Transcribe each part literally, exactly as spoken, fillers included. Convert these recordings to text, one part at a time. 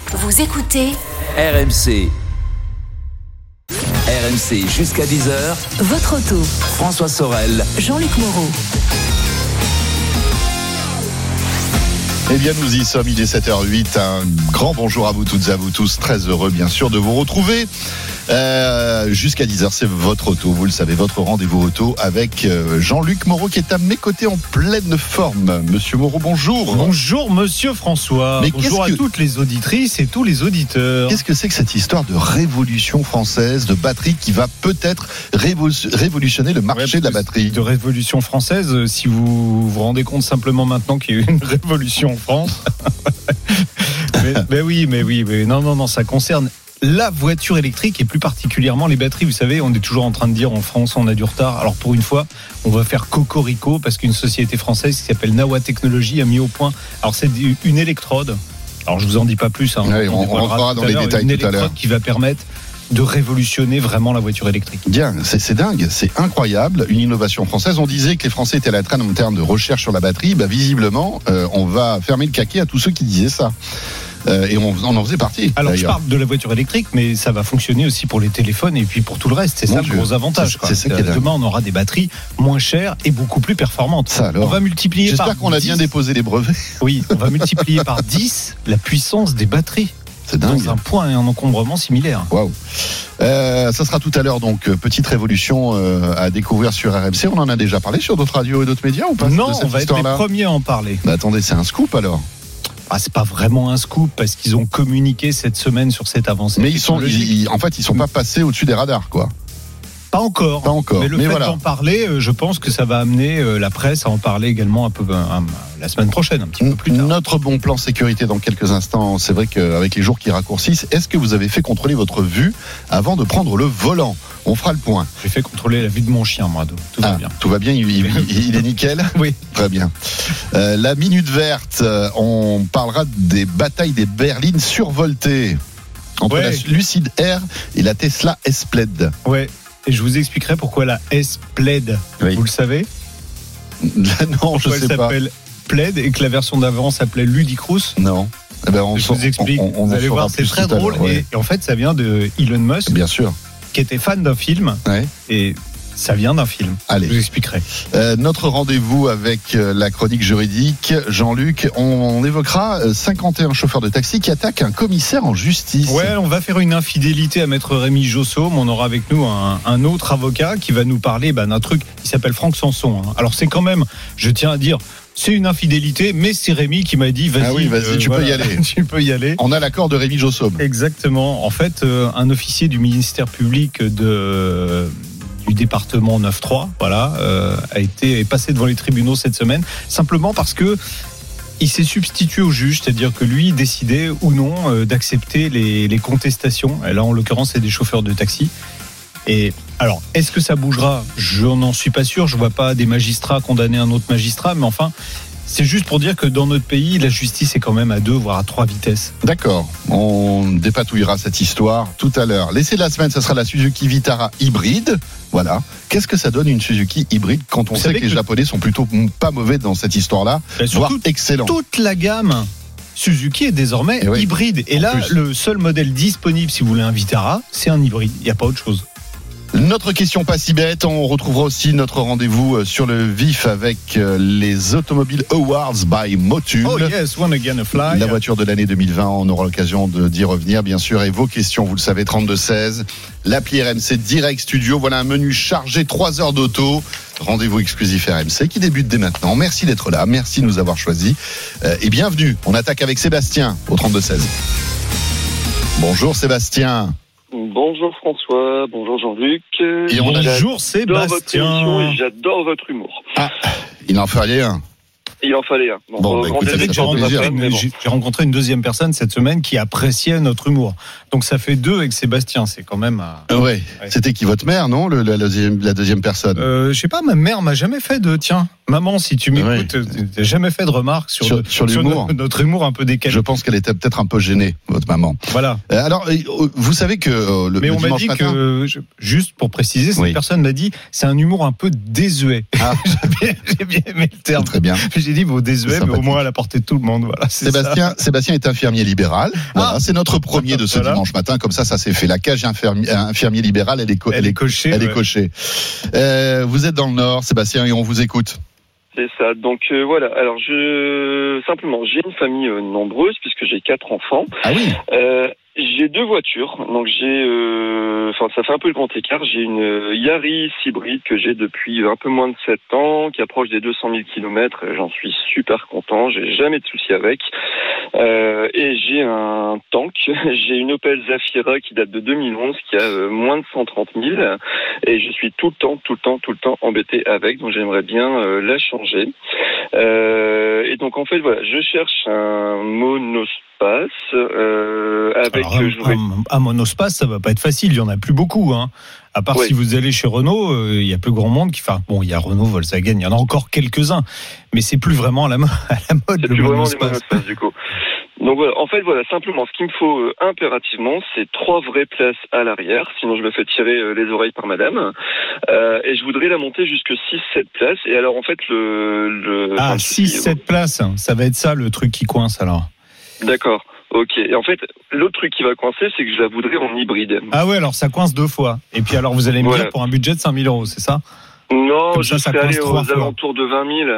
Vous écoutez R M C. R M C jusqu'à dix heures. Votre auto. François Sorel. Jean-Luc Moreau. Eh bien, nous y sommes, il est sept heures huit. Un grand bonjour à vous toutes et à vous tous. Très heureux, bien sûr, de vous retrouver. Euh, jusqu'à dix heures, c'est votre auto. Vous le savez, votre rendez-vous auto avec Jean-Luc Moreau qui est à mes côtés en pleine forme. Monsieur Moreau, bonjour. Bonjour, monsieur François. Mais bonjour à que... toutes les auditrices et tous les auditeurs. Qu'est-ce que c'est que cette histoire de révolution française, de batterie qui va peut-être révo- révolutionner le marché ouais, de la batterie? De révolution française, si vous vous rendez compte simplement maintenant qu'il y a eu une révolution en France. mais, mais oui, mais oui, mais non, non, non, ça concerne la voiture électrique et plus particulièrement les batteries. Vous savez, on est toujours en train de dire en France on a du retard. Alors pour une fois, on va faire cocorico parce qu'une société française qui s'appelle Nawa Technologies a mis au point. Alors c'est une électrode. Alors je vous en dis pas plus. Hein, oui, on, on rentrera dans les détails une tout à l'heure. Une électrode qui va permettre de révolutionner vraiment la voiture électrique. Bien, c'est, c'est dingue, c'est incroyable, une innovation française. On disait que les Français étaient à la traîne en termes de recherche sur la batterie. Bah, visiblement, euh, on va fermer le caquet à tous ceux qui disaient ça. Euh, et on, on en faisait partie. Alors d'ailleurs. Je parle de la voiture électrique, mais ça va fonctionner aussi pour les téléphones et puis pour tout le reste. C'est Mon ça Dieu. le gros avantage. C'est, c'est ça qui est Demain, on aura des batteries moins chères et beaucoup plus performantes. Ça, alors. On va multiplier J'espère par qu'on a dix. bien déposé les brevets. Oui, on va multiplier par dix la puissance des batteries. C'est dingue. Dans un point et un encombrement similaire. Waouh. Euh, ça sera tout à l'heure, donc, petite révolution euh, à découvrir sur R M C. On en a déjà parlé sur d'autres radios et d'autres médias ou pas? Non, on va être les premiers à en parler. Bah, attendez, c'est un scoop alors. Ah, c'est pas vraiment un scoop parce qu'ils ont communiqué cette semaine sur cette avancée. Mais ils sont, ils, en fait, ils sont pas passés au-dessus des radars, quoi. Pas encore. Pas encore. Mais le mais fait voilà. d'en parler, je pense que ça va amener la presse à en parler également un peu un, la semaine prochaine, un petit peu plus tard. Notre bon plan sécurité dans quelques instants. C'est vrai qu'avec les jours qui raccourcissent, est-ce que vous avez fait contrôler votre vue avant de prendre le volant? On fera le point. J'ai fait contrôler la vue de mon chien, moi. Donc tout ah, va bien. Tout va bien, il, il, il est nickel. Oui. Très bien. Euh, la minute verte, on parlera des batailles des berlines survoltées entre ouais. la Lucid Air et la Tesla S-Plaid. Ouais. Et je vous expliquerai pourquoi la S-Plaid, oui. Vous le savez? Non, pourquoi je sais elle pas. s'appelle Plaid et que la version d'avant s'appelait Ludicrous? Non. Eh ben on je vous explique. On, on vous allez voir, c'est très drôle. Et, et en fait, ça vient de Elon Musk. Bien sûr. Qui était fan d'un film. Ouais. Et ça vient d'un film. Allez. Je vous expliquerai. Euh, notre rendez-vous avec euh, la chronique juridique, Jean-Luc, on, on évoquera euh, cinquante et un chauffeurs de taxi qui attaquent un commissaire en justice. Ouais, on va faire une infidélité à maître Rémi Jossaume. On aura avec nous un, un autre avocat qui va nous parler bah, d'un truc qui s'appelle Franck Sanson. Hein. Alors c'est quand même, je tiens à dire, c'est une infidélité, mais c'est Rémi qui m'a dit vas-y, ah oui, vas-y euh, tu voilà, peux y aller. Tu peux y aller. On a l'accord de Rémi Jossaume. Exactement. En fait, euh, un officier du ministère public de du département neuf trois, voilà, euh, a été est passé devant les tribunaux cette semaine, simplement parce que il s'est substitué au juge, c'est-à-dire que lui décidait ou non euh, d'accepter les, les contestations. Et là, en l'occurrence, c'est des chauffeurs de taxi. Et alors, est-ce que ça bougera? Je n'en suis pas sûr. Je vois pas des magistrats condamner un autre magistrat, mais enfin, c'est juste pour dire que dans notre pays, la justice est quand même à deux, voire à trois vitesses. D'accord. On dépatouillera cette histoire tout à l'heure. L'essai de la semaine, ça sera la Suzuki Vitara hybride. Voilà. Qu'est-ce que ça donne une Suzuki hybride quand on Vous sait que les que... Japonais sont plutôt pas mauvais dans cette histoire-là, voire excellents. Toute la gamme Suzuki est désormais Et oui. hybride. Et en là, plus. Le seul modèle disponible, si vous voulez un Vitara, c'est un hybride. Il n'y a pas autre chose. Notre question pas si bête, on retrouvera aussi notre rendez-vous sur le vif avec les Automobiles Awards by Motul. Oh yes, one again a fly. La voiture de l'année deux mille vingt, on aura l'occasion de, d'y revenir bien sûr. Et vos questions, vous le savez, trente-deux seize. L'appli R M C Direct Studio, voilà un menu chargé, trois heures d'auto. Rendez-vous exclusif R M C qui débute dès maintenant. Merci d'être là, merci de nous avoir choisis. Euh, et bienvenue, on attaque avec Sébastien au trente-deux seize. Bonjour Sébastien. Bonjour François, bonjour Jean-Luc. Et on bonjour Sébastien. Votre émission et j'adore votre humour. Ah, il en fallait un. Il en fallait un. Bon, bon bah, écoutez, j'ai, ça rencontré une, bon. j'ai rencontré une deuxième personne cette semaine qui appréciait notre humour. Donc ça fait deux avec Sébastien, c'est quand même... Euh, ouais. ouais. C'était qui, votre mère, non, le, la, la, deuxième, la deuxième personne euh, Je sais pas, ma mère m'a jamais fait de... Tiens, maman, si tu m'écoutes, ouais. t'as jamais fait de remarques sur, sur, le, sur l'humour. Sur notre, notre humour un peu décalé. Je pense qu'elle était peut-être un peu gênée, votre maman. Voilà. Euh, alors, vous savez que euh, le, Mais le on m'a dit matin, que, juste pour préciser, cette oui. personne m'a dit, c'est un humour un peu désuet. Ah. j'ai, bien, j'ai bien aimé le terme. Très bien. J'ai j'ai dit vous décevez, mais au sympathique. moins à la portée de tout le monde. Voilà, c'est Sébastien, Sébastien est infirmier libéral. Voilà, Ah. c'est notre premier de ce Voilà. dimanche matin. Comme ça, ça s'est fait. La cage infirmier, infirmier libéral, elle est, co- Elle est cochée. elle est ouais. cochée. Euh, vous êtes dans le Nord, Sébastien, et on vous écoute. C'est ça. Donc euh, voilà. Alors je simplement j'ai une famille euh, nombreuse puisque j'ai quatre enfants. Ah oui. Euh, j'ai deux voitures. Donc j'ai, euh, enfin ça fait un peu le grand écart. J'ai une euh, Yaris hybride que j'ai depuis un peu moins de sept ans, qui approche des deux cent mille kilomètres. J'en suis super content. J'ai jamais de soucis avec. Euh, et j'ai un tank. J'ai une Opel Zafira qui date de deux mille onze, qui a euh, moins de cent trente mille. Et je suis tout le temps, tout le temps, tout le temps embêté avec. Donc j'aimerais bien euh, la changer. Euh, et donc en fait voilà, je cherche un monospace euh, avec. Alors, un, je voudrais- un- un monospace, ça va pas être facile. Il y en a plus beaucoup, hein. À part Oui. si vous allez chez Renault, euh, il y a plus grand monde qui. Enfin, bon, il y a Renault, Volkswagen, il y en a encore quelques-uns, mais c'est plus vraiment à la, mo- à la mode C'est le plus vraiment des monospace. monospaces du coup. Donc voilà, en fait voilà, simplement ce qu'il me faut euh, impérativement, c'est trois vraies places à l'arrière, sinon je me fais tirer euh, les oreilles par madame. Euh, et je voudrais la monter jusque six sept places. Et alors en fait le... le enfin, Ah, le six souci- sept places, ça va être ça le truc qui coince alors. D'accord, ok. Et en fait, l'autre truc qui va coincer, c'est que je la voudrais en hybride. Ah ouais, alors ça coince deux fois. Et puis alors vous allez me Voilà. dire pour un budget de cinq mille euros, c'est ça? Non, Comme je ça, ça serais coince allé trois aux fois. alentours de vingt mille.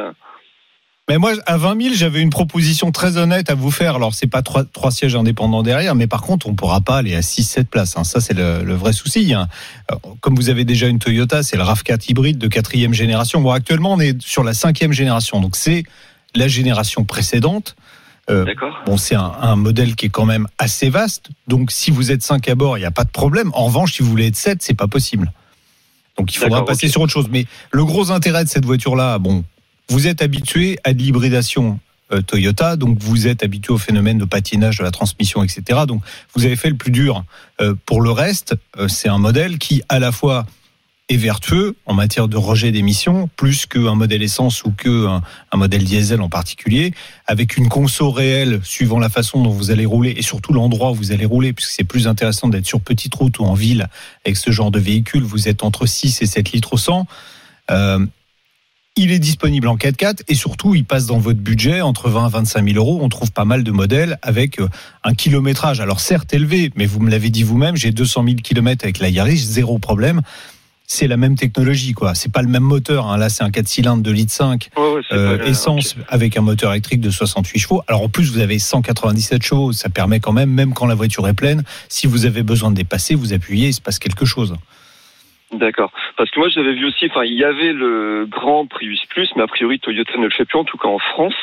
Mais moi, à vingt mille, j'avais une proposition très honnête à vous faire. Alors, c'est pas trois, trois sièges indépendants derrière, mais par contre, on pourra pas aller à six sept places. Hein. Ça, c'est le, le vrai souci. Hein. Alors, comme vous avez déjà une Toyota, c'est le RAV quatre hybride de quatrième génération. Bon, actuellement, on est sur la cinquième génération. Donc, c'est la génération précédente. Euh, D'accord. bon, c'est un, un modèle qui est quand même assez vaste. Donc, si vous êtes cinq à bord, il n'y a pas de problème. En revanche, si vous voulez être sept, c'est pas possible. Donc, il faudra D'accord, passer ok. sur autre chose. Mais le gros intérêt de cette voiture-là, bon, vous êtes habitué à de l'hybridation euh, Toyota, donc vous êtes habitué au phénomène de patinage de la transmission, et cetera. Donc vous avez fait le plus dur. Euh, pour le reste, euh, c'est un modèle qui à la fois est vertueux en matière de rejet d'émissions, plus qu'un modèle essence ou qu'un un modèle diesel en particulier, avec une conso réelle suivant la façon dont vous allez rouler et surtout l'endroit où vous allez rouler, puisque c'est plus intéressant d'être sur petite route ou en ville avec ce genre de véhicule. Vous êtes entre six et sept litres au cent. Euh, Il est disponible en quatre quatre et surtout, il passe dans votre budget entre vingt et vingt-cinq mille euros. On trouve pas mal de modèles avec un kilométrage, alors certes élevé, mais vous me l'avez dit vous-même, j'ai deux cent mille kilomètres avec la Yaris, zéro problème. C'est la même technologie, quoi. C'est pas le même moteur. Hein. Là, c'est un quatre cylindres de litre cinq, Ouais, ouais, c'est euh, pas- essence ok. avec un moteur électrique de soixante-huit chevaux. Alors en plus, vous avez cent quatre-vingt-dix-sept chevaux. Ça permet quand même, même quand la voiture est pleine, si vous avez besoin de dépasser, vous appuyez, il se passe quelque chose. D'accord. Parce que moi, j'avais vu aussi, enfin, il y avait le Grand Prius Plus, mais a priori, Toyota ne le fait plus, en tout cas en France.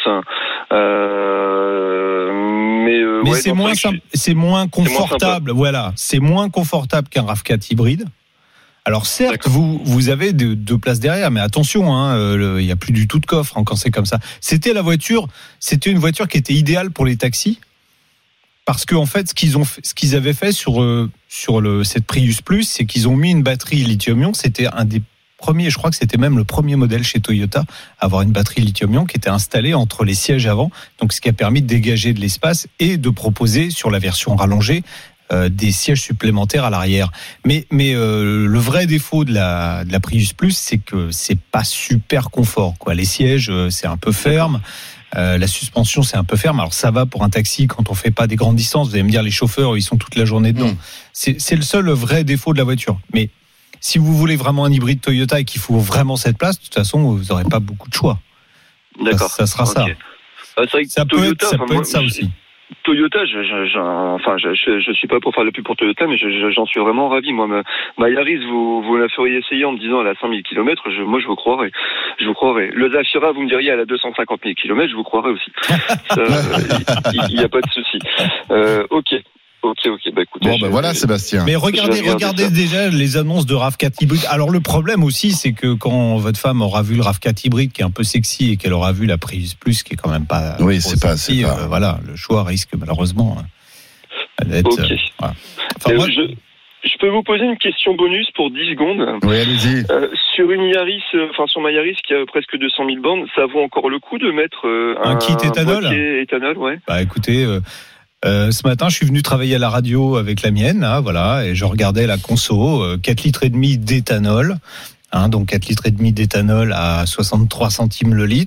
Euh, mais euh, Mais ouais, c'est non, moins, c'est vrai que simple- c'est moins moins confortable. Voilà, c'est moins confortable qu'un RAV quatre hybride. Alors certes, D'accord. vous vous avez deux, deux places derrière, mais attention, hein, euh, le- il y a plus du tout de coffre hein, quand c'est comme ça. C'était la voiture, c'était une voiture qui était idéale pour les taxis, parce que en fait, ce qu'ils ont, fait- ce qu'ils avaient fait sur euh, sur le cette Prius Plus, c'est qu'ils ont mis une batterie lithium-ion. C'était un des premiers, je crois que c'était même le premier modèle chez Toyota à avoir une batterie lithium-ion qui était installée entre les sièges avant, donc ce qui a permis de dégager de l'espace et de proposer sur la version rallongée euh, des sièges supplémentaires à l'arrière. Mais mais euh, le vrai défaut de la de la Prius Plus, c'est que c'est pas super confort, quoi. Les sièges, euh, c'est un peu ferme. Euh, la suspension, c'est un peu ferme. Alors ça va pour un taxi quand on fait pas des grandes distances. Vous allez me dire, les chauffeurs, ils sont toute la journée dedans. Mmh. C'est, c'est le seul vrai défaut de la voiture. Mais si vous voulez vraiment un hybride Toyota et qu'il faut vraiment cette place, de toute façon, vous n'aurez pas beaucoup de choix. D'accord. Ça, ça sera ça. Ok. Ah, c'est vrai que Ça peut Toyota, être ça, enfin, peut moi, être ça je- aussi. Toyota, je, je, je, enfin, je, je, je suis pas pour faire le pub pour Toyota, mais je, je- j'en suis vraiment ravi. Moi, ma, ma Yaris, vous, vous la feriez essayer en me disant elle a cinq mille kilomètres, je, moi, je vous croirais. Je vous croirais. Le Zafira, vous me diriez elle a deux cent cinquante mille kilomètres, je vous croirais aussi. Il n'y a pas de souci. Euh, ok. Ok, ok, bah écoutez. Bon, je- ben voilà, Sébastien. Mais regardez, Je vais regardez regarder ça. déjà les annonces de RAV quatre hybride. Alors le problème aussi, c'est que quand votre femme aura vu le RAV quatre hybride qui est un peu sexy et qu'elle aura vu la Prius Plus qui est quand même pas Oui, trop c'est pas- sexy, c'est pas- euh, voilà, le choix risque malheureusement euh, d'être. Ok. euh, voilà. Enfin, Euh, moi, je, je peux vous poser une question bonus pour dix secondes. Oui, allez-y. Euh, sur une Yaris, euh, enfin sur ma Yaris qui a presque deux cent mille bornes, ça vaut encore le coup de mettre euh, Un kit éthanol boîtier éthanol, ouais. Bah écoutez, euh, euh, ce matin je suis venu travailler à la radio avec la mienne, là, voilà, et je regardais la conso, euh, quatre litres et demi d'éthanol, hein, donc quatre litres et demi d'éthanol à soixante-trois centimes le litre.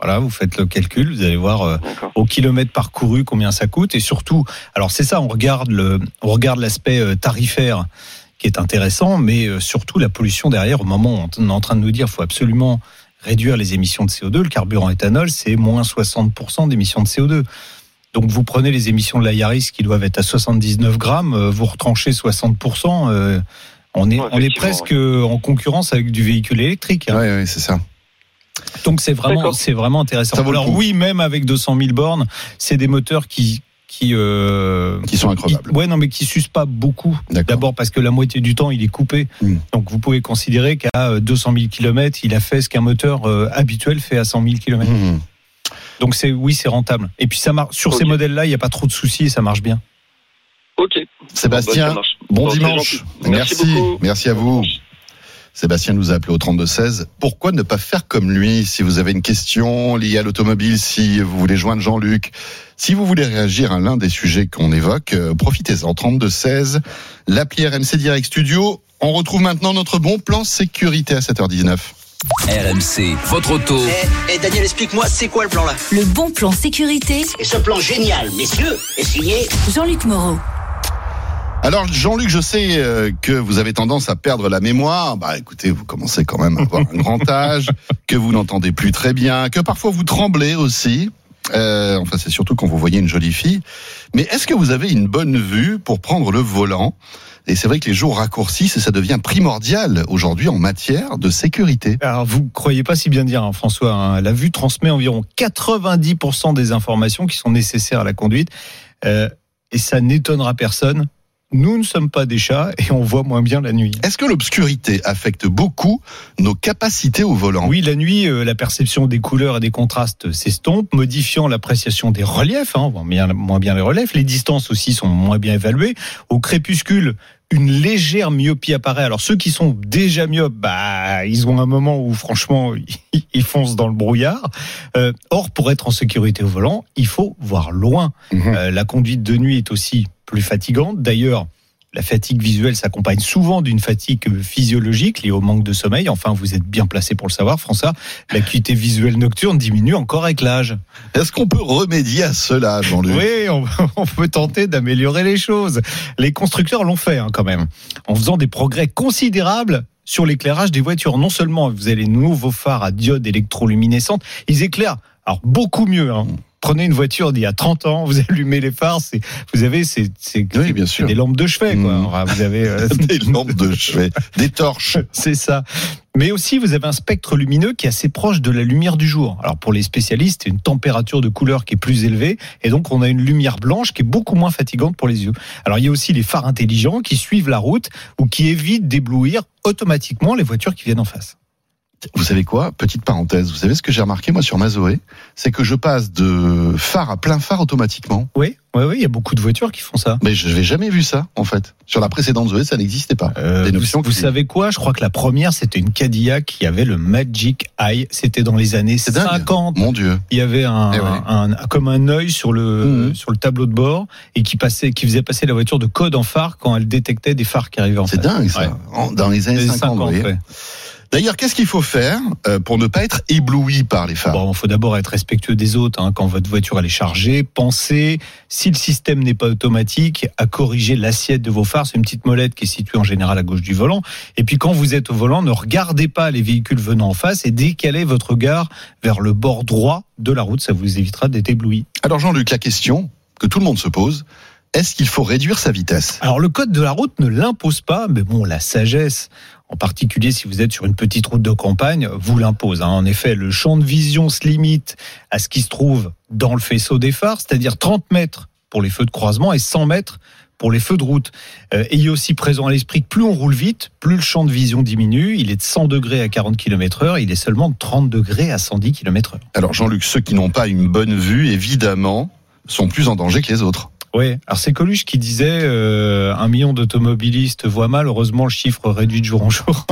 Voilà, vous faites le calcul, vous allez voir euh, au kilomètre parcouru combien ça coûte. Et surtout, alors c'est ça, on regarde le, on regarde l'aspect euh, tarifaire qui est intéressant, mais euh, surtout la pollution derrière. Au moment où on est en train de nous dire, faut absolument réduire les émissions de C O deux. Le carburant éthanol, c'est moins soixante pour cent d'émissions de C O deux. Donc vous prenez les émissions de la Yaris qui doivent être à soixante-dix-neuf grammes, euh, vous retranchez soixante pour cent. Euh, on est, ouais, on est presque ouais. en concurrence avec du véhicule électrique. Hein. Oui, oui, c'est ça. Donc c'est vraiment, c'est vraiment intéressant. Alors oui, même avec deux cent mille bornes, c'est des moteurs qui qui euh, qui sont incroyables. Qui, ouais, non, mais qui s'usent pas beaucoup. D'accord. D'abord parce que la moitié du temps il est coupé. Mmh. Donc vous pouvez considérer qu'à deux cent mille kilomètres, il a fait ce qu'un moteur euh, habituel fait à cent mille kilomètres. Mmh. Donc c'est oui, c'est rentable. Et puis ça marche sur okay. ces modèles-là, il y a pas trop de soucis et ça marche bien. Ok. Sébastien, bon, bah, bon dimanche. Merci, merci, merci à vous. Sébastien nous a appelé au trente-deux seize. Pourquoi ne pas faire comme lui? Si vous avez une question liée à l'automobile, si vous voulez joindre Jean-Luc, si vous voulez réagir à l'un des sujets qu'on évoque, euh, profitez-en. trente-deux seize, l'appli R M C Direct Studio. On retrouve maintenant notre bon plan sécurité à sept heures dix-neuf. R M C, votre auto. Eh, hey, Daniel, explique-moi, c'est quoi le plan là? Le bon plan sécurité. Et ce plan génial, messieurs, est signé Jean-Luc Moreau. Alors Jean-Luc, je sais que vous avez tendance à perdre la mémoire. Bah écoutez, vous commencez quand même à avoir un grand âge, que vous n'entendez plus très bien, que parfois vous tremblez aussi. Euh, enfin, c'est surtout quand vous voyez une jolie fille. Mais est-ce que vous avez une bonne vue pour prendre le volant? Et c'est vrai que les jours raccourcissent et ça devient primordial aujourd'hui en matière de sécurité. Alors vous croyez pas si bien dire, hein, François. Hein, la vue transmet environ quatre-vingt-dix pour cent des informations qui sont nécessaires à la conduite. Euh, et ça n'étonnera personne. Nous ne sommes pas des chats et on voit moins bien la nuit. Est-ce que l'obscurité affecte beaucoup nos capacités au volant? Oui, la nuit, euh, la perception des couleurs et des contrastes s'estompe, modifiant l'appréciation des reliefs. Hein, on voit bien, moins bien les reliefs. Les distances aussi sont moins bien évaluées. Au crépuscule, une légère myopie apparaît. Alors ceux qui sont déjà myopes, bah ils ont un moment où franchement ils foncent dans le brouillard. Euh, or, pour être en sécurité au volant, il faut voir loin. Mmh. Euh, la conduite de nuit est aussi plus fatigante. D'ailleurs, la fatigue visuelle s'accompagne souvent d'une fatigue physiologique liée au manque de sommeil. Enfin, vous êtes bien placé pour le savoir, François. L'acuité visuelle nocturne diminue encore avec l'âge. Est-ce qu'on peut remédier à cela, Jean-Luc? Oui, on, on peut tenter d'améliorer les choses. Les constructeurs l'ont fait hein, quand même, en faisant des progrès considérables sur l'éclairage des voitures. Non seulement vous avez les nouveaux phares à diode électroluminescente, ils éclairent alors beaucoup mieux. Hein. Prenez une voiture d'il y a trente ans, vous allumez les phares, c'est, vous avez c'est, c'est, oui, bien sûr. des lampes de chevet, quoi. Mmh. Vous avez euh, des lampes de chevet, des torches. C'est ça. Mais aussi, vous avez un spectre lumineux qui est assez proche de la lumière du jour. Alors pour les spécialistes, une température de couleur qui est plus élevée, et donc on a une lumière blanche qui est beaucoup moins fatigante pour les yeux. Alors il y a aussi les phares intelligents qui suivent la route ou qui évitent d'éblouir automatiquement les voitures qui viennent en face. Vous savez quoi? Petite parenthèse, vous savez ce que j'ai remarqué moi sur ma Zoé? C'est que je passe de phare à plein phare automatiquement. Oui, oui, oui, il y a beaucoup de voitures qui font ça. Mais je n'avais jamais vu ça, en fait. Sur la précédente Zoé, ça n'existait pas. Euh, vous vous qui... savez quoi? Je crois que la première, c'était une Cadillac qui avait le Magic Eye. C'était dans les années C'est cinquante. Dingue. Mon Dieu. Il y avait un, eh ouais. un, un comme un œil sur le, mmh. sur le tableau de bord et qui passait, qui faisait passer la voiture de code en phare quand elle détectait des phares qui arrivaient en C'est face. dingue, ça. Ouais. Dans les années les cinquante, cinquante, vous voyez. Ouais. D'ailleurs, qu'est-ce qu'il faut faire pour ne pas être ébloui par les phares? Bon, il faut d'abord être respectueux des autres. Hein, quand votre voiture elle est chargée, pensez, si le système n'est pas automatique, à corriger l'assiette de vos phares. C'est une petite molette qui est située en général à gauche du volant. Et puis quand vous êtes au volant, ne regardez pas les véhicules venant en face et décalez votre regard vers le bord droit de la route. Ça vous évitera d'être ébloui. Alors Jean-Luc, la question que tout le monde se pose, est-ce qu'il faut réduire sa vitesse? Alors le code de la route ne l'impose pas, mais bon, la sagesse, en particulier si vous êtes sur une petite route de campagne, vous l'impose. Hein. En effet, le champ de vision se limite à ce qui se trouve dans le faisceau des phares, c'est-à-dire trente mètres pour les feux de croisement et cent mètres pour les feux de route. Euh, ayez aussi présent à l'esprit que plus on roule vite, plus le champ de vision diminue. Il est de cent degrés à quarante kilomètres heure, il est seulement de trente degrés à cent dix kilomètres heure. Alors Jean-Luc, ceux qui n'ont pas une bonne vue, évidemment, sont plus en danger que les autres. Oui, alors c'est Coluche qui disait euh, un million d'automobilistes voient mal, heureusement le chiffre réduit de jour en jour.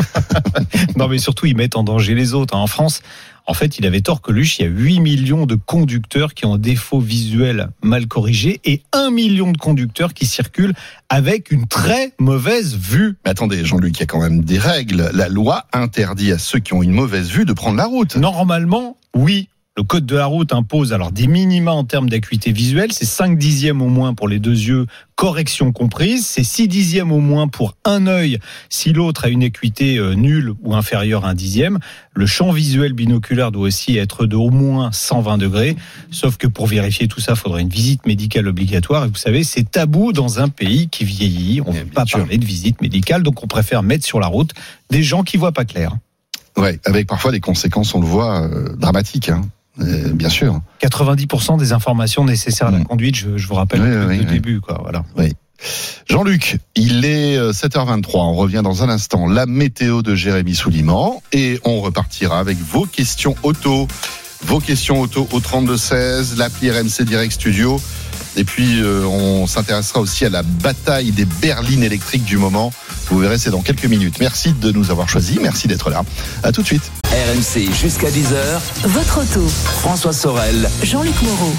Non mais surtout ils mettent en danger les autres. En France, en fait il avait tort Coluche, il y a huit millions de conducteurs qui ont un défaut visuel mal corrigé et un million de conducteurs qui circulent avec une très mauvaise vue. Mais attendez Jean-Luc, il y a quand même des règles. La loi interdit à ceux qui ont une mauvaise vue de prendre la route. Normalement, oui. Le code de la route impose alors des minima en termes d'acuité visuelle, c'est cinq dixièmes au moins pour les deux yeux, correction comprise, c'est six dixièmes au moins pour un œil si l'autre a une acuité euh, nulle ou inférieure à un dixième. Le champ visuel binoculaire doit aussi être de au moins cent vingt degrés, sauf que pour vérifier tout ça, il faudrait une visite médicale obligatoire. Et vous savez, c'est tabou dans un pays qui vieillit, on ne veut pas sûr. parler de visite médicale, donc on préfère mettre sur la route des gens qui voient pas clair. Ouais, avec parfois des conséquences, on le voit, euh, dramatiques, hein. Euh, bien sûr. quatre-vingt-dix pour cent des informations nécessaires à la Mmh. conduite, je, je vous rappelle Oui, le oui, oui. début, quoi. Voilà. Jean-Luc, il est sept heures vingt-trois. On revient dans un instant. La météo de Jérémy Souliman. Et on repartira avec vos questions auto. Vos questions auto au trente-deux seize, l'appli R M C Direct Studio. Et puis, euh, on s'intéressera aussi à la bataille des berlines électriques du moment. Vous verrez, c'est dans quelques minutes. Merci de nous avoir choisis. Merci d'être là. À tout de suite. R M C jusqu'à dix heures. Votre auto. François Sorel. Jean-Luc Moreau.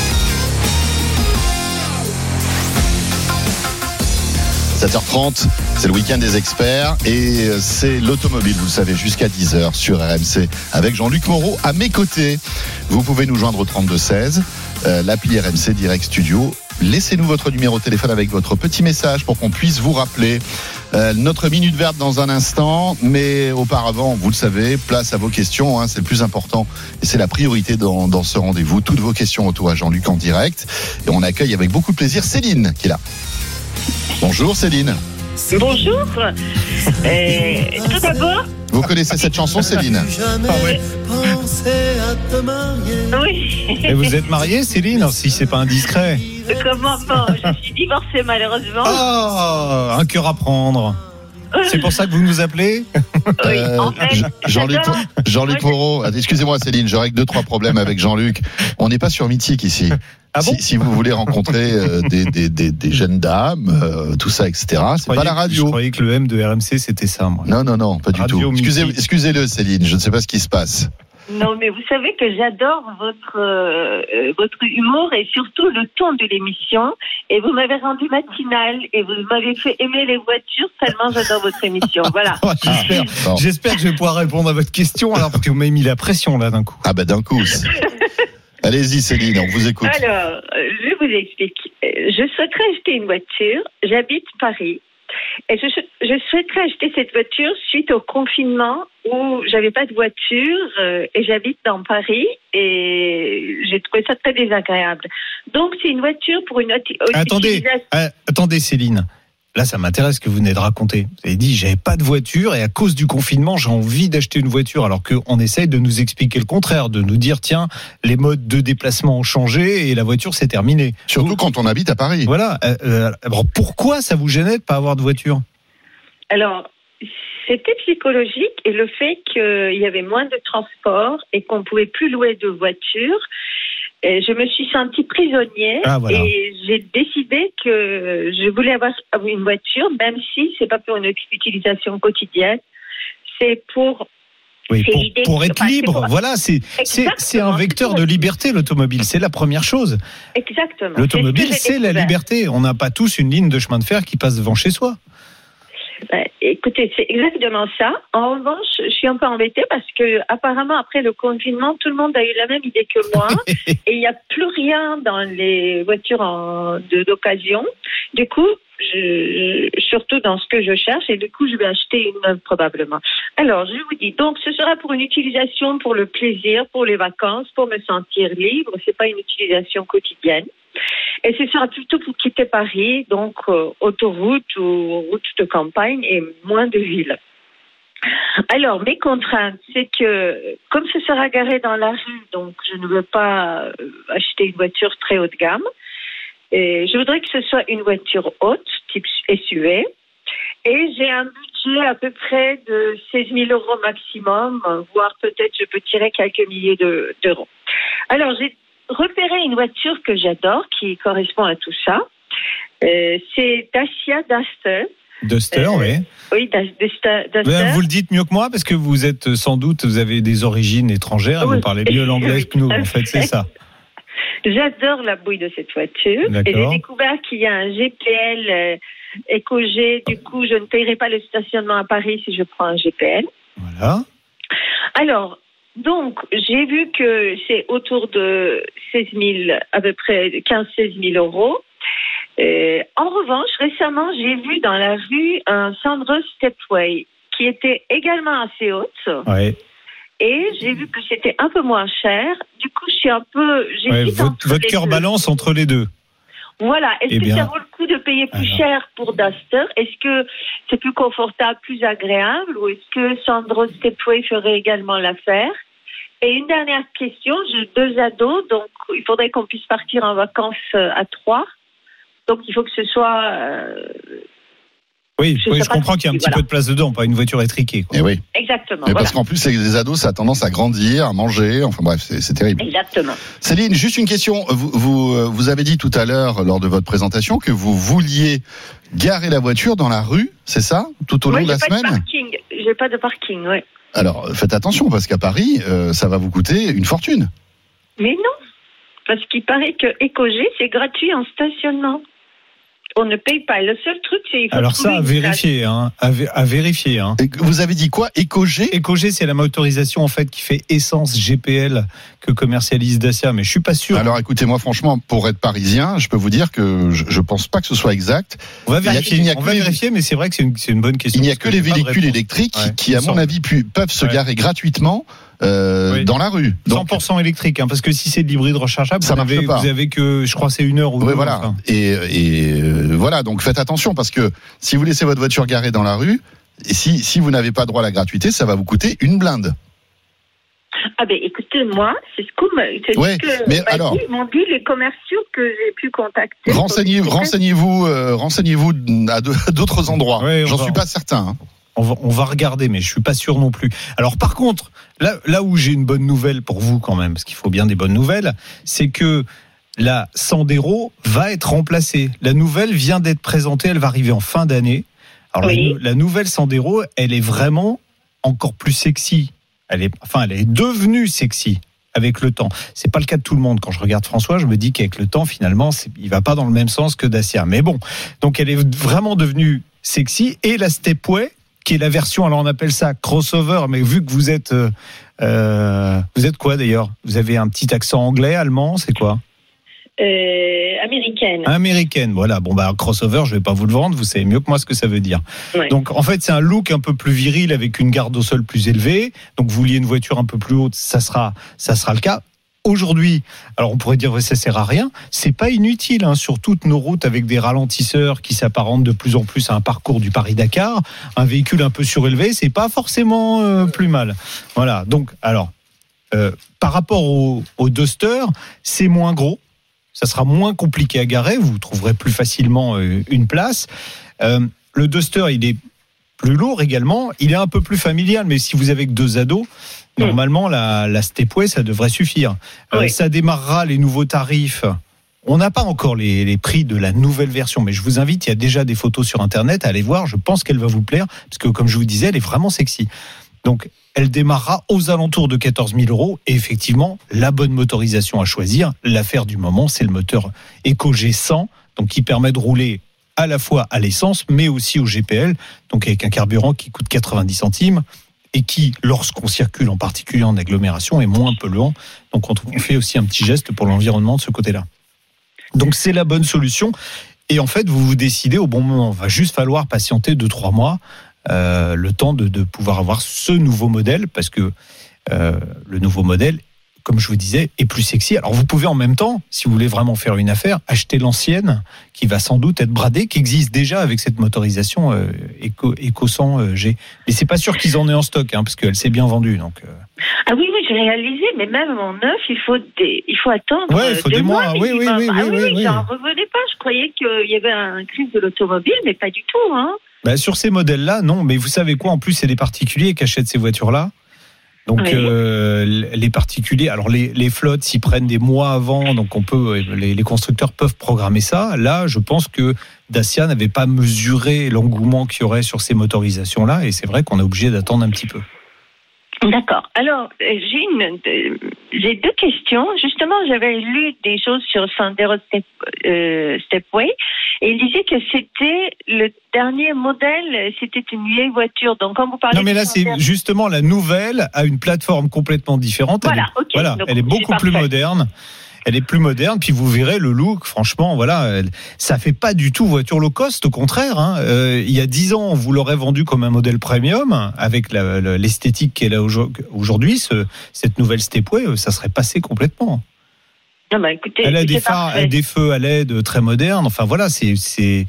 sept heures trente, c'est le week-end des experts et c'est l'automobile, vous le savez, jusqu'à dix heures sur R M C avec Jean-Luc Moreau à mes côtés. Vous pouvez nous joindre au trente-deux seize, euh, l'appli R M C Direct Studio. Laissez-nous votre numéro de téléphone avec votre petit message pour qu'on puisse vous rappeler. Euh, notre minute verte dans un instant, mais auparavant, vous le savez, place à vos questions, hein, c'est le plus important et c'est la priorité dans, dans ce rendez-vous. Toutes vos questions auto à Jean-Luc en direct et on accueille avec beaucoup de plaisir Céline qui est là. Bonjour Céline. Bonjour. Euh, tout d'abord, Vous connaissez cette chanson Céline? Ah ouais. oui. Et vous êtes mariée, Céline, si c'est pas indiscret? Comment bon, je suis divorcée malheureusement. Ah, un cœur à prendre. C'est pour ça que vous nous appelez? Oui, Euh, en fait, Je- Jean-Luc, j'adore- Jean-Luc Moi, Moreau, attends, excusez-moi Céline, je règle deux trois problèmes avec Jean-Luc. On n'est pas sur Mythique ici. Ah bon? si, si vous voulez rencontrer euh, des, des, des, des jeunes dames, euh, tout ça, et cetera, c'est pas la Je radio. croyais que le M de R M C c'était ça, moi. Non, non, non, pas du Radio tout. Excusez, Mythique. excusez-le Céline, je ne sais pas ce qui se passe. Non, mais vous savez que j'adore votre euh, euh, votre humour et surtout le ton de l'émission. Et vous m'avez rendu matinale et vous m'avez fait aimer les voitures tellement j'adore votre émission. Voilà. Oh, j'espère, Bon. j'espère que je vais pouvoir répondre à votre question, alors parce que vous m'avez mis la pression là d'un coup. Ah bah d'un coup. c'est- Allez-y Céline, on vous écoute. Alors, euh, je vous explique. Euh, Je souhaiterais acheter une voiture. J'habite Paris. Et je, je souhaiterais acheter cette voiture suite au confinement où j'avais pas de voiture euh, et j'habite dans Paris et j'ai trouvé ça très désagréable. Donc, c'est une voiture pour une autre Attendez, utilisation. euh, attendez Céline. Là, ça m'intéresse ce que vous venez de raconter. Vous avez dit, j'avais pas de voiture et à cause du confinement, j'ai envie d'acheter une voiture. Alors qu'on essaye de nous expliquer le contraire, de nous dire, tiens, les modes de déplacement ont changé et la voiture, c'est terminé. Surtout quand on habite à Paris. Voilà. Euh, euh, alors pourquoi ça vous gênait de pas avoir de voiture? Alors, c'était psychologique et le fait qu'il y avait moins de transport et qu'on pouvait plus louer de voiture. Et je me suis sentie prisonnière Ah, voilà. et j'ai décidé que je voulais avoir une voiture, même si c'est pas pour une utilisation quotidienne, c'est pour Oui, c'est pour, l'idée pour que- être enfin, c'est libre, pour- voilà, c'est c'est c'est un Exactement. vecteur de liberté l'automobile, c'est la première chose. exactement. L'automobile, C'est ce que j'ai c'est la découvert. liberté. On n'a pas tous une ligne de chemin de fer qui passe devant chez soi. Ben, écoutez, c'est exactement ça. En revanche, je suis un peu embêtée parce que apparemment après le confinement, tout le monde a eu la même idée que moi et il n'y a plus rien dans les voitures en, de d'occasion. Du coup, je, surtout dans ce que je cherche, et du coup, je vais acheter une neuve probablement. Alors, je vous dis, donc, ce sera pour une utilisation pour le plaisir, pour les vacances, pour me sentir libre. C'est pas une utilisation quotidienne. Et ce sera plutôt pour quitter Paris, donc euh, autoroute ou route de campagne et moins de ville. Alors, mes contraintes, c'est que comme ce sera garé dans la rue, donc je ne veux pas euh, acheter une voiture très haut de gamme. Et je voudrais que ce soit une voiture haute, type S U V. Et j'ai un budget à peu près de seize mille euros maximum, voire peut-être je peux tirer quelques milliers de, d'euros. Alors, j'ai repéré une voiture que j'adore, qui correspond à tout ça. Euh, c'est Dacia Duster. Duster, Euh, oui. Oui, Das- Duster. Ben, Duster. vous le dites mieux que moi parce que vous êtes sans doute, vous avez des origines étrangères, Oui. vous parlez mieux l'anglais que nous, en fait, c'est ça. J'adore la bouille de cette voiture. Et D'accord. j'ai découvert qu'il y a un G P L euh, Eco-G. Du coup, je ne paierai pas le stationnement à Paris si je prends un G P L. Voilà. Alors, Donc, j'ai vu que c'est autour de seize mille, à peu près quinze à seize mille euros. Euh, en revanche, récemment, j'ai vu dans la rue un Sandro Stepway qui était également assez haute. Ouais. Et j'ai vu que c'était un peu moins cher. Du coup, je suis un peu... Ouais, votre votre cœur deux. balance entre les deux. Voilà. Est-ce eh que bien, ça vaut le coup de payer plus alors. cher pour Duster? Est-ce que c'est plus confortable, plus agréable? Ou est-ce que Sandro Stepway ferait également l'affaire? Et une dernière question. J'ai deux ados, donc il faudrait qu'on puisse partir en vacances à trois. Donc il faut que ce soit... Euh, Oui, je, oui, je comprends qu'il y a un petit voilà. peu de place dedans, pas une voiture étriquée. Quoi. Et oui. Exactement. Mais voilà. parce qu'en plus, les ados, ça a tendance à grandir, à manger. Enfin bref, c'est, c'est terrible. Exactement. Céline, juste une question. Vous, vous, vous avez dit tout à l'heure, lors de votre présentation, que vous vouliez garer la voiture dans la rue, c'est ça, tout au long oui, de la j'ai semaine? Pas de parking. J'ai pas de parking, oui. Alors, faites attention, parce qu'à Paris, euh, ça va vous coûter une fortune. Mais non, parce qu'il paraît que Écogé, c'est gratuit en stationnement. On ne paye pas. Le seul truc, c'est il faut alors ça, à vérifier, hein, à, vé- à vérifier. Hein. Et vous avez dit quoi? Écogé? Écogé, c'est la motorisation en fait qui fait essence G P L que commercialise Dacia, mais je suis pas sûr. Alors écoutez-moi, franchement, pour être parisien, je peux vous dire que je, je pense pas que ce soit exact. On va vérifier. Il y a, il y a on va les, vérifier, mais c'est vrai que c'est une, c'est une bonne question. Il n'y a que les véhicules électriques ouais, qui, à mon semble. avis, pu, peuvent se ouais. garer gratuitement. Euh, oui. Dans la rue. Donc, cent pour cent électrique, hein, parce que si c'est de l'hybride rechargeable, ça vous avez, pas. vous avez que, je crois, c'est une heure ou oui, deux. Voilà. Enfin. Et, et euh, voilà, donc faites attention parce que si vous laissez votre voiture garée dans la rue, et si, si vous n'avez pas droit à la gratuité, ça va vous coûter une blinde. Ah ben écoutez, moi, c'est ce, c'est ouais, ce que mais m'a alors, dit, m'ont dit les commerciaux que j'ai pu contacter. Renseignez, renseignez-vous, euh, renseignez-vous à, de, à d'autres endroits. Ouais, J'en va, suis pas certain. Hein. On va, on va regarder, mais je suis pas sûr non plus. Alors par contre, là, là où j'ai une bonne nouvelle pour vous quand même, parce qu'il faut bien des bonnes nouvelles, c'est que la Sandero va être remplacée. La nouvelle vient d'être présentée, elle va arriver en fin d'année. Alors oui. la, la nouvelle Sandero, elle est vraiment encore plus sexy. Elle est, enfin, elle est devenue sexy avec le temps. C'est pas le cas de tout le monde. Quand je regarde François, je me dis qu'avec le temps, finalement, c'est, il va pas dans le même sens que Dacia. Mais bon, donc elle est vraiment devenue sexy. Et la Stepway, qui est la version, alors on appelle ça crossover, mais vu que vous êtes, euh, euh, vous êtes quoi d'ailleurs? Vous avez un petit accent anglais, allemand, c'est quoi? Euh, américaine. Américaine, voilà. Bon bah crossover, je vais pas vous le vendre, vous savez mieux que moi ce que ça veut dire. Ouais. Donc en fait c'est un look un peu plus viril avec une garde au sol plus élevée. Donc vous vouliez une voiture un peu plus haute, ça sera, ça sera le cas. Aujourd'hui, alors on pourrait dire que ça sert à rien, c'est pas inutile hein, sur toutes nos routes avec des ralentisseurs qui s'apparentent de plus en plus à un parcours du Paris-Dakar, un véhicule un peu surélevé, c'est pas forcément euh, plus mal. Voilà. Donc alors euh, par rapport au, au Duster, c'est moins gros. Ça sera moins compliqué à garer, vous trouverez plus facilement une place. Euh, le Duster, il est plus lourd également, il est un peu plus familial, mais si vous avez que deux ados, mmh. normalement la, la Stepway, ça devrait suffire. Euh, oui. Ça démarrera les nouveaux tarifs. On n'a pas encore les, les prix de la nouvelle version, mais je vous invite, il y a déjà des photos sur Internet, à aller voir, je pense qu'elle va vous plaire, parce que comme je vous disais, elle est vraiment sexy. Donc, elle démarrera aux alentours de quatorze mille euros. Et effectivement, la bonne motorisation à choisir, l'affaire du moment, c'est le moteur Écogé cent, donc qui permet de rouler à la fois à l'essence, mais aussi au G P L, donc avec un carburant qui coûte quatre-vingt-dix centimes et qui, lorsqu'on circule en particulier en agglomération, est moins polluant. Donc, on fait aussi un petit geste pour l'environnement de ce côté-là. Donc, c'est la bonne solution. Et en fait, vous vous décidez au bon moment. Il va juste falloir patienter deux trois mois. Euh, le temps de, de pouvoir avoir ce nouveau modèle, parce que euh, le nouveau modèle, comme je vous disais, est plus sexy. Alors vous pouvez en même temps, si vous voulez vraiment faire une affaire, acheter l'ancienne, qui va sans doute être bradée, qui existe déjà avec cette motorisation euh, Eco, Eco cent euh, G. Mais c'est pas sûr qu'ils en aient en stock, hein, parce qu'elle s'est bien vendue. Donc, euh... Ah oui, oui, j'ai réalisé, mais même en neuf, il faut, des, il faut attendre ouais, il faut des, des mois. mois. Oui, oui, oui, ah oui, oui, oui, oui, oui. j'en revenais pas. Je croyais qu'il y avait un crise de l'automobile, mais pas du tout, hein. Bah, sur ces modèles-là, non. Mais vous savez quoi? En plus, c'est des particuliers qui achètent ces voitures-là. Donc, oui. euh, les particuliers, alors les, les flottes s'y prennent des mois avant, donc on peut, les, les constructeurs peuvent programmer ça. Là, je pense que Dacia n'avait pas mesuré l'engouement qu'il y aurait sur ces motorisations-là, et c'est vrai qu'on est obligé d'attendre un petit peu. D'accord. Alors, euh, j'ai une, euh, j'ai deux questions. Justement, j'avais lu des choses sur Sandero Step, euh, Stepway et il disait que c'était le dernier modèle, c'était une vieille voiture. Donc, quand vous parlez non, mais là, c'est Sandero... justement la nouvelle a une plateforme complètement différente. Voilà, elle est, ok. Voilà, Donc, elle est beaucoup plus parfait. moderne. Elle est plus moderne, puis vous verrez le look. Franchement, voilà, elle, ça fait pas du tout voiture low cost. Au contraire, hein, euh, il y a dix ans, on vous l'aurait vendu comme un modèle premium avec la, la, l'esthétique qu'elle a aujourd'hui. Ce, cette nouvelle Stepway, ça serait passé complètement. Non, bah, écoutez, elle a des c'est phares, parfait. des feux à L E D très modernes. Enfin voilà, c'est, c'est...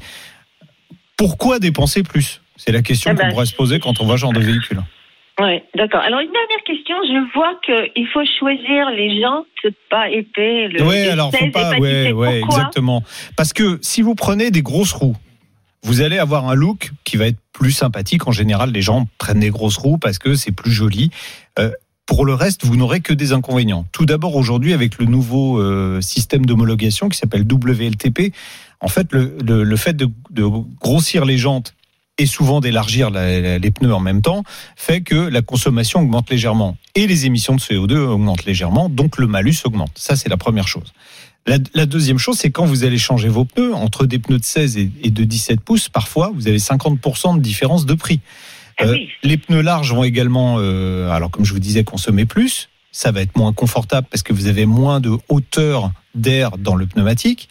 pourquoi dépenser plus ? C'est la question Eh qu'on ben, pourrait se poser quand on voit ce genre de véhicule. Oui, d'accord. Alors, une dernière question. Je vois qu'il faut choisir les jantes pas épais. Le, Oui, le alors seize faut et pas. pas Ouais, dix-sept. ouais, Pourquoi ? exactement. Parce que si vous prenez des grosses roues, vous allez avoir un look qui va être plus sympathique. En général, les gens prennent des grosses roues parce que c'est plus joli. Euh, Pour le reste, vous n'aurez que des inconvénients. Tout d'abord, aujourd'hui, avec le nouveau euh, système d'homologation qui s'appelle W L T P, en fait, le, le, le fait de, de grossir les jantes et souvent d'élargir la, la, les pneus en même temps fait que la consommation augmente légèrement et les émissions de C O deux augmentent légèrement, donc le malus augmente. Ça, c'est la première chose. La, la deuxième chose, c'est quand vous allez changer vos pneus, entre des pneus de seize et, et de dix-sept pouces, parfois, vous avez cinquante pour cent de différence de prix. Ah Euh, oui. les pneus larges vont également, euh, alors comme je vous disais, consommer plus. Ça va être moins confortable parce que vous avez moins de hauteur d'air dans le pneumatique.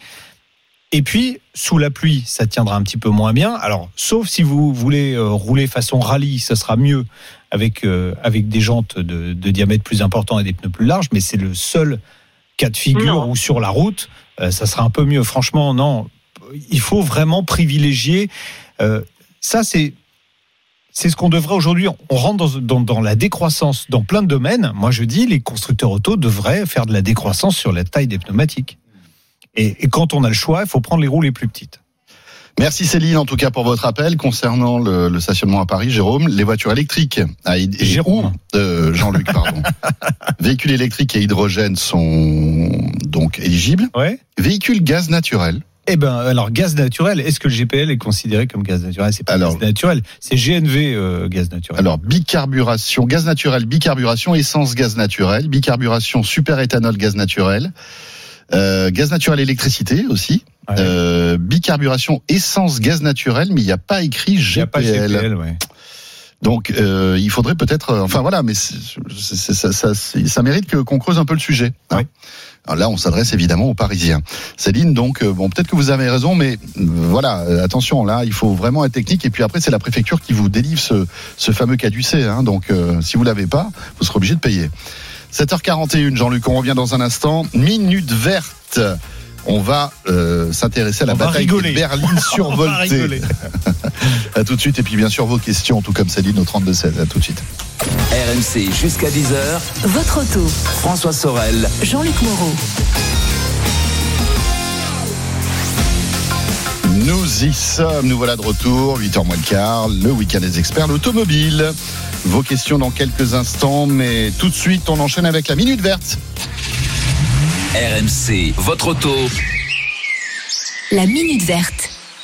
Et puis, sous la pluie, ça tiendra un petit peu moins bien. Alors, sauf si vous voulez euh, rouler façon rallye, ça sera mieux avec euh, avec des jantes de, de diamètre plus important et des pneus plus larges. Mais c'est le seul cas de figure Non. où sur la route, euh, ça sera un peu mieux. Franchement, non. Il faut vraiment privilégier. Euh, ça, c'est C'est ce qu'on devrait aujourd'hui. On rentre dans, dans, dans la décroissance dans plein de domaines. Moi, je dis, les constructeurs auto devraient faire de la décroissance sur la taille des pneumatiques. Et, et quand on a le choix, il faut prendre les roues les plus petites. Merci Céline, en tout cas pour votre appel concernant le, le stationnement à Paris. Jérôme, les voitures électriques à hyd- Jérôme. euh, Jean-Luc, pardon. Véhicules électriques et hydrogène sont donc éligibles. Ouais. Véhicules gaz naturel. Eh ben, alors gaz naturel. Est-ce que le G P L est considéré comme gaz naturel ? C'est pas Alors, gaz naturel, c'est G N V euh, gaz naturel. Alors, bicarburation, gaz naturel, bicarburation, essence gaz naturel, bicarburation, super éthanol gaz naturel, euh, gaz naturel électricité aussi, Ouais. euh, bicarburation, essence gaz naturel, mais il n'y a pas écrit Il n'y G a pas P L. G P L, ouais. Donc, euh, il faudrait peut-être, euh, enfin voilà, mais c'est, c'est, ça, ça, c'est, ça mérite que, qu'on creuse un peu le sujet. Hein. Ouais. Alors là, on s'adresse évidemment aux Parisiens. Céline, donc, euh, bon, peut-être que vous avez raison, mais euh, voilà, euh, attention, là, il faut vraiment être technique. Et puis après, c'est la préfecture qui vous délivre ce, ce fameux caducé. Hein, donc, euh, si vous l'avez pas, vous serez obligé de payer. sept heures quarante et une, Jean-Luc, on revient dans un instant. Minute verte. On va euh, s'intéresser à la On va bataille rigoler. de Berlin On va survoltée. rigoler. À tout de suite. Et puis, bien sûr, vos questions, tout comme Céline au trente-deux seize. À tout de suite. R M C jusqu'à dix heures. Votre auto. François Sorel. Jean-Luc Moreau. Nous y sommes, nous voilà de retour, huit heures moins le quart, le week-end des experts, l'automobile. Vos questions dans quelques instants, mais tout de suite, on enchaîne avec la Minute Verte. R M C, votre auto. La Minute Verte.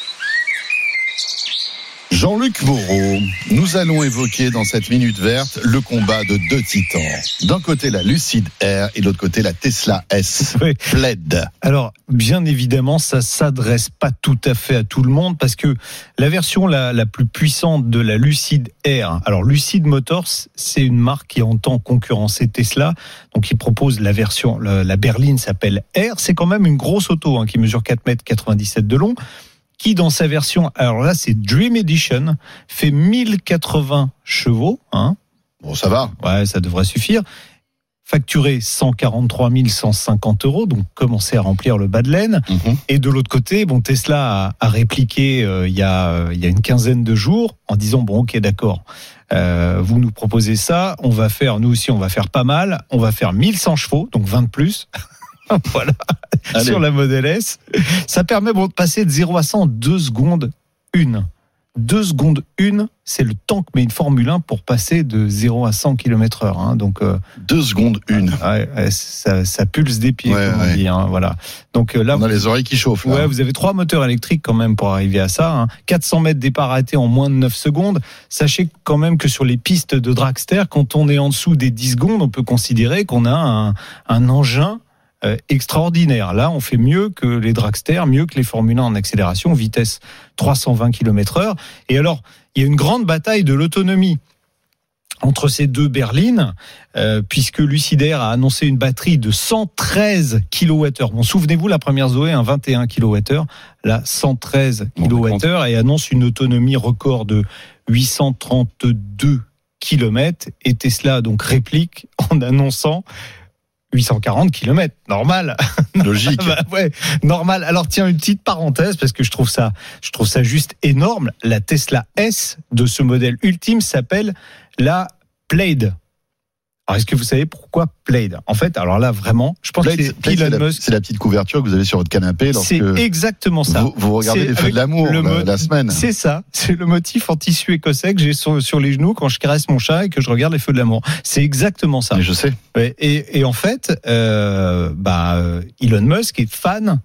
Jean-Luc Moreau, nous allons évoquer dans cette Minute Verte le combat de deux titans. D'un côté la Lucid Air et de l'autre côté la Tesla S. Oui. Plaid. Alors, bien évidemment, ça s'adresse pas tout à fait à tout le monde parce que la version la, la plus puissante de la Lucid Air, alors Lucid Motors, c'est une marque qui entend concurrencer Tesla, donc il propose la version, la, la berline s'appelle Air, c'est quand même une grosse auto hein, qui mesure quatre mètres quatre-vingt-dix-sept de long, qui dans sa version, alors là c'est Dream Edition, fait mille quatre-vingts chevaux, hein. Bon, ça va. Ouais, ça devrait suffire. Facturé cent quarante-trois mille cent cinquante euros, donc commencez à remplir le bas de laine. Mm-hmm. Et de l'autre côté, bon, Tesla a, a répliqué euh, il y a euh, il y a une quinzaine de jours en disant bon, ok, d'accord, euh, vous nous proposez ça, on va faire, nous aussi, on va faire pas mal, on va faire mille cent chevaux, donc vingt de plus. Voilà, Allez. sur la Model S. Ça permet bon, de passer de zéro à cent en deux secondes une. deux secondes une, c'est le temps que met une Formule un pour passer de zéro à cent kilomètres heure. Hein. Donc, euh, deux secondes une. Ouais, ouais, ça, ça pulse des pieds, Ouais, comme ouais. on dit. Hein, voilà. Donc euh, là, On a les oreilles qui chauffent. Là. ouais, vous avez trois moteurs électriques quand même pour arriver à ça. Hein. quatre cents mètres départ arrêté en moins de neuf secondes. Sachez quand même que sur les pistes de dragster, quand on est en dessous des dix secondes, on peut considérer qu'on a un, un engin euh, extraordinaire. Là, on fait mieux que les dragsters, mieux que les Formule un en accélération, vitesse trois cent vingt kilomètres heure. Et alors, il y a une grande bataille de l'autonomie entre ces deux berlines, euh, puisque Lucid-Air a annoncé une batterie de cent treize kilowattheures. Bon, souvenez-vous, la première Zoé, un vingt et un kilowattheures, là, cent treize kilowattheures, et annonce une autonomie record de huit cent trente-deux kilomètres, et Tesla donc réplique en annonçant huit cent quarante kilomètres, normal. Logique. Bah ouais, normal. Alors tiens, une petite parenthèse parce que je trouve ça, je trouve ça juste énorme. La Tesla S de ce modèle ultime s'appelle la Plaid. Alors, est-ce que vous savez pourquoi Plaid ? En fait, alors là, vraiment, je pense Plaid, que c'est Plaid, c'est Elon la, Musk. c'est la petite couverture que vous avez sur votre canapé lorsque C'est exactement ça. vous, vous regardez C'est les feux avec de l'amour le la, mo- la semaine. C'est ça. C'est le motif en tissu écossais que j'ai sur, sur les genoux quand je caresse mon chat et que je regarde les feux de l'amour. C'est exactement ça. Mais je sais. Ouais, et, et en fait, euh, bah, Elon Musk est fan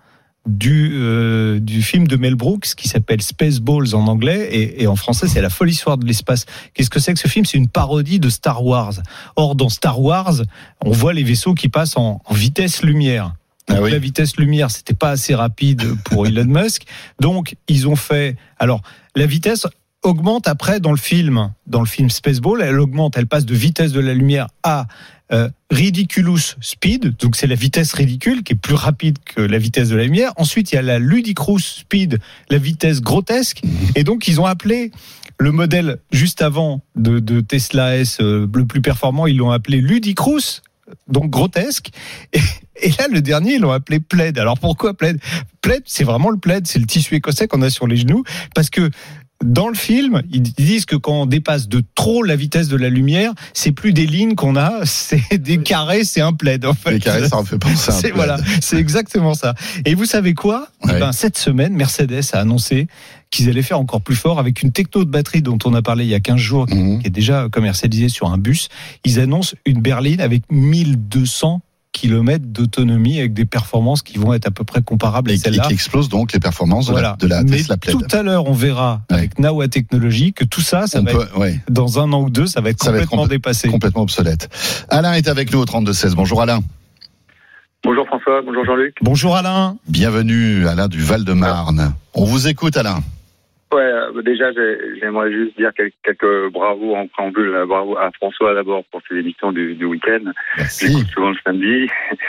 du euh, du film de Mel Brooks qui s'appelle Spaceballs en anglais et, et en français c'est La folle histoire de l'espace. Qu'est-ce que c'est que ce film ? C'est une parodie de Star Wars. Or dans Star Wars, on voit les vaisseaux qui passent en, en vitesse lumière. Donc Ah oui. la vitesse lumière, c'était pas assez rapide pour Elon Musk. Donc ils ont fait. Alors la vitesse augmente après dans le film, dans le film Spaceball, elle augmente, elle passe de vitesse de la lumière à euh, ridiculous speed, donc c'est la vitesse ridicule qui est plus rapide que la vitesse de la lumière. Ensuite, il y a la ludicrous speed, la vitesse grotesque, et donc ils ont appelé le modèle juste avant de, de Tesla S euh, le plus performant, ils l'ont appelé ludicrous, donc grotesque. Et, et là, le dernier, ils l'ont appelé Plaid. Alors pourquoi Plaid ? Plaid, c'est vraiment le plaid, c'est le tissu écossais qu'on a sur les genoux, parce que dans le film, ils disent que quand on dépasse de trop la vitesse de la lumière, c'est plus des lignes qu'on a, c'est des carrés, c'est un plaid. En fait. Les carrés, ça en fait penser à un C'est plaid. voilà, c'est exactement ça. Et vous savez quoi ? Ouais. Eh ben, cette semaine, Mercedes a annoncé qu'ils allaient faire encore plus fort avec une techno de batterie dont on a parlé il y a quinze jours, Mhm. qui est déjà commercialisée sur un bus. Ils annoncent une berline avec mille deux cents kilomètres d'autonomie avec des performances qui vont être à peu près comparables à Et, et celles-là. qui explose donc les performances de Voilà. la, de la Mais Tesla Plaid. tout à l'heure, on verra Ouais. avec Nawa Technologies que tout ça, ça On va peut, être, ouais, dans un an ou deux, ça va être Ça va être complètement compl- dépassé. complètement obsolète. Alain est avec nous au trente-deux seize. Bonjour Alain. Bonjour François, bonjour Jean-Luc. Bonjour Alain. Bienvenue Alain du Val-de-Marne. On vous écoute Alain. Ouais, euh, déjà j'ai- j'aimerais juste dire quelques, quelques bravos en préambule. euh, Bravo à François d'abord pour ses émissions du, du week-end. Merci. J'écoute souvent le samedi.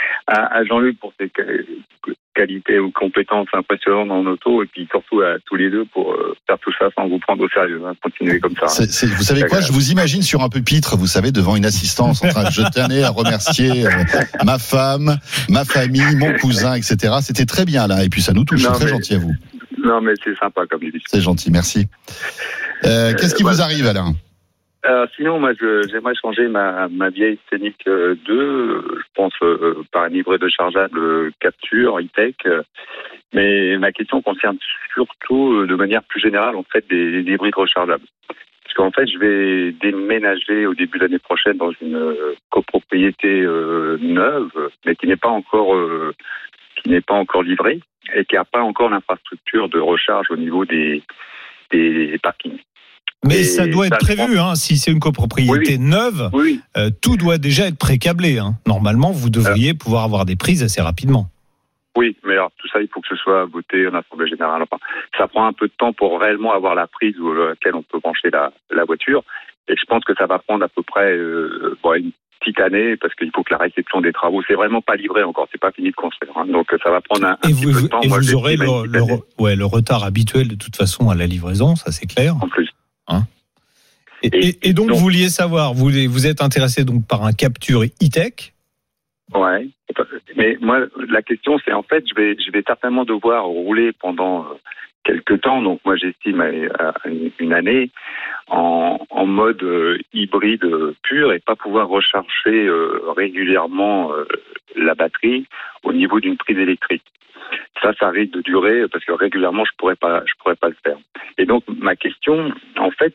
À, à Jean-Luc pour ses ca- qualités ou compétences impressionnantes en auto et puis surtout à tous les deux pour euh, faire tout ça sans vous prendre au sérieux. Hein. Continuez comme ça. C'est- c'est- vous savez quoi, je vous imagine sur un pupitre, vous savez, devant une assistance, en train de je tenais à remercier euh, ma femme, ma famille, mon cousin, et cetera. C'était très bien là, et puis ça nous touche, Non, c'est très mais- gentil à vous. Non mais c'est sympa comme émission. C'est gentil, merci. Euh, Qu'est-ce qui Euh, vous voilà. arrive Alain ? Euh, sinon, moi, je, j'aimerais changer ma, ma vieille Scénic euh, deux, euh, je pense euh, par un livret de chargeable euh, capture, e-tech. euh, mais ma question concerne surtout, euh, de manière plus générale, en fait, des, des hybrides rechargeables. Parce qu'en fait, je vais déménager au début de l'année prochaine dans une euh, copropriété euh, neuve, mais qui n'est pas encore euh, qui n'est pas encore livrée et qui n'a pas encore l'infrastructure de recharge au niveau des, des parkings. Mais Et ça doit être ça, je prévu, hein, si c'est une copropriété Oui, oui. neuve, Oui, euh, tout doit déjà être pré-câblé. Hein. Normalement, vous devriez pouvoir avoir des prises assez rapidement. oui, mais alors tout ça, il faut que ce soit voté en assemblée générale. Enfin, ça prend un peu de temps pour réellement avoir la prise sur laquelle on peut brancher la, la voiture. Et je pense que ça va prendre à peu près euh, bon, une petite année parce qu'il faut que la réception des travaux, c'est vraiment pas livré encore, c'est pas fini de construire. Hein, donc ça va prendre un, un Et petit vous, peu de temps. et Moi, vous je aurez le, l'estime à une le, petite année, ouais, le retard habituel de toute façon à la livraison, ça c'est clair. en plus. Et, et, et donc, donc- vous vouliez savoir, vous, vous êtes intéressé donc par un capture e-tech. Ouais. Mais moi, la question, c'est en fait, je vais, je vais certainement devoir rouler pendant euh, quelques temps. Donc, moi, j'estime à, à une année en, en mode euh, hybride euh, pur et pas pouvoir recharger euh, régulièrement euh, la batterie au niveau d'une prise électrique. Ça, ça risque de durer parce que régulièrement, je pourrais pas, je pourrais pas le faire. Et donc, ma question, en fait,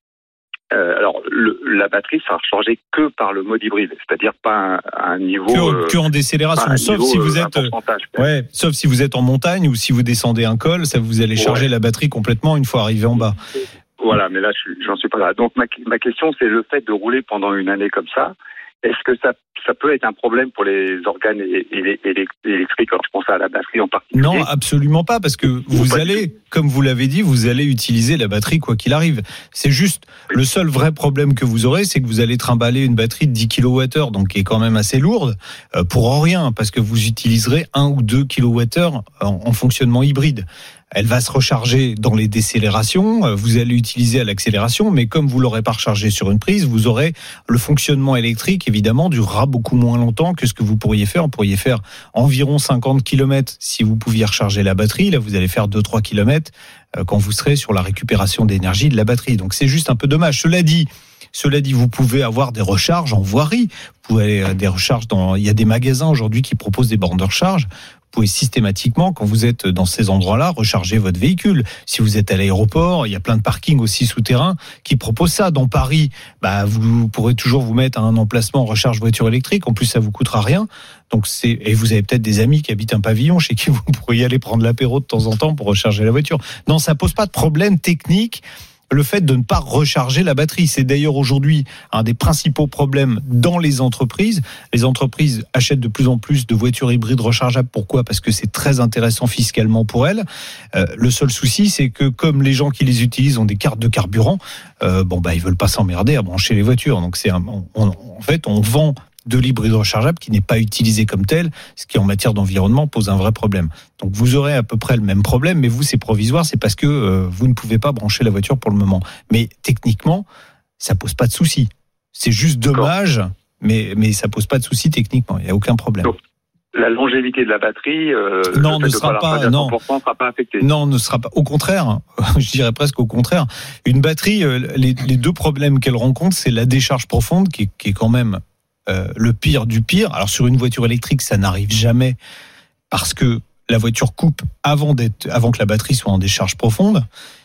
euh, alors le, la batterie sera rechargée que par le mode hybride, c'est-à-dire pas à un, un niveau que, euh, que en décélération, sauf si vous êtes, ouais, sauf si vous êtes en montagne ou si vous descendez un col, ça vous allez charger ouais. la batterie complètement une fois arrivé en bas. Voilà, mais là, je, j'en suis pas là. Donc, ma, ma question, c'est le fait de rouler pendant une année comme ça. Est-ce que ça, ça peut être un problème pour les organes électriques? Alors, je pense à la batterie en particulier. Non, absolument pas, parce que vous allez, comme vous l'avez dit, vous allez utiliser la batterie quoi qu'il arrive. C'est juste, le seul vrai problème que vous aurez, c'est que vous allez trimballer une batterie de dix kilowattheures, donc qui est quand même assez lourde, pour rien, parce que vous utiliserez un ou deux kilowattheures en, en fonctionnement hybride. Elle va se recharger dans les décélérations, vous allez utiliser à l'accélération, mais comme vous l'aurez pas rechargé sur une prise, vous aurez le fonctionnement électrique, évidemment, durera beaucoup moins longtemps que ce que vous pourriez faire. Vous pourriez faire environ cinquante kilomètres si vous pouviez recharger la batterie. Là, vous allez faire deux à trois kilomètres quand vous serez sur la récupération d'énergie de la batterie. Donc, c'est juste un peu dommage. Cela dit, Cela dit, vous pouvez avoir des recharges en voirie. Vous pouvez aller des recharges dans. Il y a des magasins aujourd'hui qui proposent des bornes de recharge. Vous pouvez systématiquement, quand vous êtes dans ces endroits-là, recharger votre véhicule. Si vous êtes à l'aéroport, il y a plein de parkings aussi souterrains qui proposent ça. Dans Paris, bah, vous pourrez toujours vous mettre à un emplacement recharge voiture électrique. En plus, ça vous coûtera rien. Donc c'est, et vous avez peut-être des amis qui habitent un pavillon chez qui vous pourriez aller prendre l'apéro de temps en temps pour recharger la voiture. Non, ça pose pas de problème technique. Le fait de ne pas recharger la batterie, c'est d'ailleurs aujourd'hui un des principaux problèmes dans les entreprises. Les entreprises achètent de plus en plus de voitures hybrides rechargeables. Pourquoi ? Parce que c'est très intéressant fiscalement pour elles. Euh, le seul souci, c'est que comme les gens qui les utilisent ont des cartes de carburant, euh, bon bah ils veulent pas s'emmerder à brancher les voitures. Donc c'est un, on, en fait on vend de l'hybride rechargeable qui n'est pas utilisé comme tel, ce qui en matière d'environnement pose un vrai problème. Donc vous aurez à peu près le même problème, mais vous c'est provisoire, c'est parce que euh, vous ne pouvez pas brancher la voiture pour le moment. Mais techniquement, ça pose pas de souci. C'est juste dommage, mais mais ça pose pas de souci techniquement. Il y a aucun problème. Donc, la longévité de la batterie, euh, non, ne sera pas, pas non, sera pas affectée. Non, ne sera pas. Au contraire, je dirais presque au contraire. Une batterie, les, les deux problèmes qu'elle rencontre, c'est la décharge profonde, qui est, qui est quand même Euh, le pire du pire. Alors sur une voiture électrique, ça n'arrive jamais parce que la voiture coupe avant d'être, avant que la batterie soit en décharge profonde.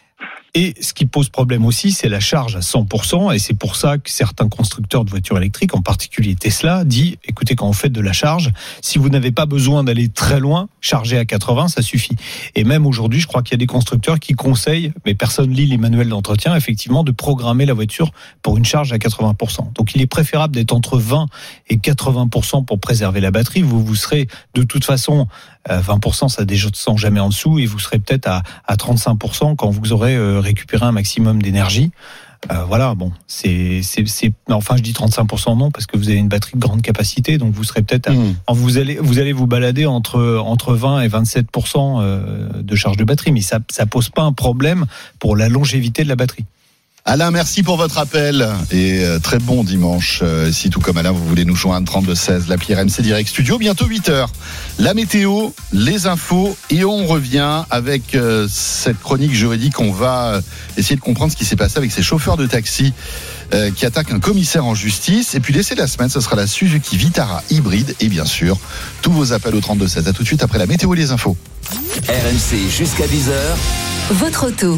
Et ce qui pose problème aussi, c'est la charge à cent pour cent. Et c'est pour ça que certains constructeurs de voitures électriques, en particulier Tesla, dit, écoutez, quand vous faites de la charge, si vous n'avez pas besoin d'aller très loin, charger à quatre-vingts, ça suffit. Et même aujourd'hui, je crois qu'il y a des constructeurs qui conseillent, mais personne lit les manuels d'entretien, effectivement, de programmer la voiture pour une charge à quatre-vingts pour cent. Donc il est préférable d'être entre vingt et quatre-vingts pour cent pour préserver la batterie. Vous, vous serez de toute façon, vingt pour cent, ça descend jamais en dessous, et vous serez peut-être à, à trente-cinq pour cent quand vous aurez euh, récupérer un maximum d'énergie. Euh, voilà, bon, c'est, c'est, c'est, enfin, je dis trente-cinq pour cent non, parce que vous avez une batterie de grande capacité, donc vous serez peut-être, à, mmh. vous allez, vous allez vous balader entre, entre vingt et vingt-sept pour cent de charge de batterie, mais ça, ça pose pas un problème pour la longévité de la batterie. Alain, merci pour votre appel et très bon dimanche. Euh, si tout comme Alain, vous voulez nous joindre trente-deux seize, l'appli R M C Direct Studio, bientôt huit heures. La météo, les infos et on revient avec euh, cette chronique juridique. On va essayer de comprendre ce qui s'est passé avec ces chauffeurs de taxi euh, qui attaquent un commissaire en justice. Et puis l'essai de la semaine, ce sera la Suzuki Vitara hybride et bien sûr, tous vos appels au trente-deux seize. À tout de suite après la météo et les infos. R M C jusqu'à dix heures. Votre auto.